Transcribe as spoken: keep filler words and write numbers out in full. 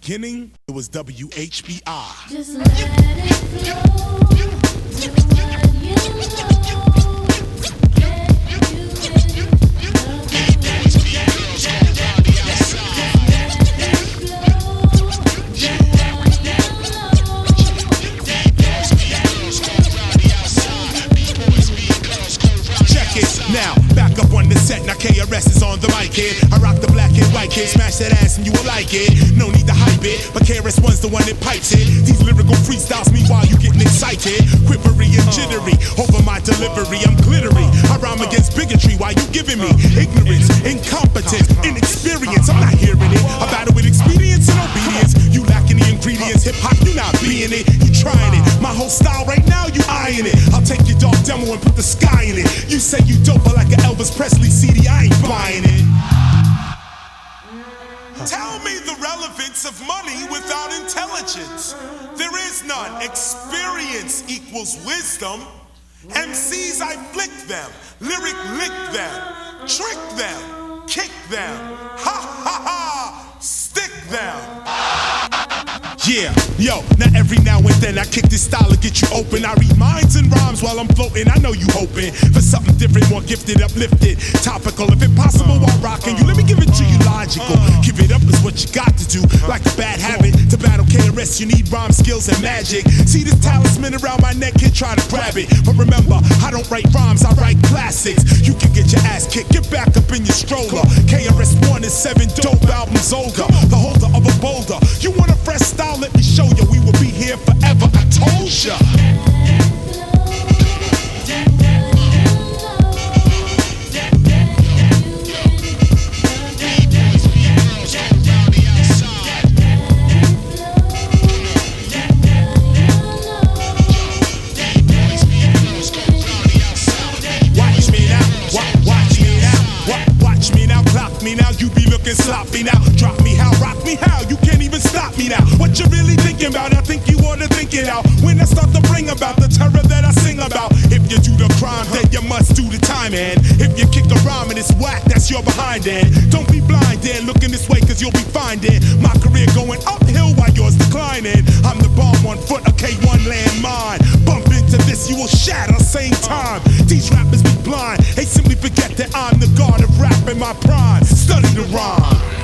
beginning, it was W H B I. Just let it flow. Do what you know. Now, back up on the set, now K R S is on the mic here. I rock the black and white kid, smash that ass and you will like it. No need to hype it, but K R S One's the one that pipes it. These lyrical freestyles, meanwhile you getting excited. Quivery and jittery, over my delivery, I'm glittery. I rhyme against bigotry, why you giving me ignorance, incompetence, inexperience? I'm not hearing it. I battle with expedience and obedience. You lacking the ingredients, hip-hop, you not being it. You trying it, my whole style right now, you eyeing it. I'll take your dog demo and put the sky in it. You say you dope, but like an Elvis Presley C D, I ain't buying it. Tell me the relevance of money without intelligence. There is none. Experience equals wisdom. M Cs, I flick them, lyric lick them, trick them, kick them, ha ha ha, stick them. Yeah, yo, now every now and then I kick this style to get you open. I read minds and rhymes while I'm floating. I know you hoping for something different, more gifted, uplifted, topical. If impossible while rocking you, let me give it to you logical. Give it up is what you got to do. Like a bad habit, to battle K R S you need rhyme skills and magic. See this talisman around my neck, kid, try to grab it. But remember, I don't write rhymes, I write classics. You can get your ass kicked, get back up in your stroller. K R S One is seven dope albums older. The holder of a boulder. You want a fresh style? Let me show you, we will be here forever, I told ya. Watch me now, watch me now, watch me now, clock me now, you be looking sloppy now. Drop me how, rock me how, you can't even stop me now. What you really thinking about? I think you ought to think it out. When I start to bring about the terror that I sing about. If you do the crime, then you must do the time, and if you kick a rhyme and it's whack, that's your behind end. Don't be blind and looking this way, cause you'll be finding my career going uphill while yours declining. I'm the bomb on foot, a K one landmine. Bump into this, you will shatter same time. These rappers be blind, they simply forget that I'm the god of rap in my prime. Study the rhyme.